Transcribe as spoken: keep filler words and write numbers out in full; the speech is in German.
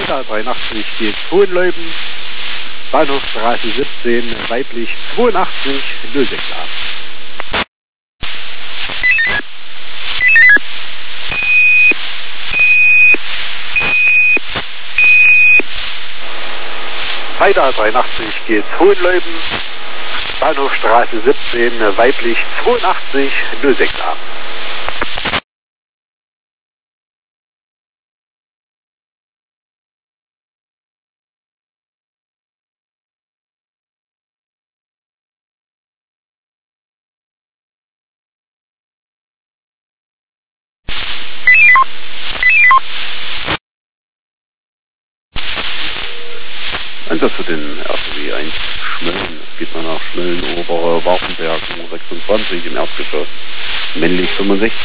Pfeiffer dreiundachtzig geht Hohenleuben, Bahnhofstraße siebzehn, weiblich zweiundachtzig null sechs acht. Pfeiffer dreiundachtzig geht Hohenleuben, Bahnhofstraße siebzehn, weiblich zweiundachtzig null sechs acht. Einsatz für den R T W eins Schmölln. Es geht mal nach Schmölln, obere Wartenberg, Nummer sechsundzwanzig im Erdgeschoss. Männlich fünfundsechzig.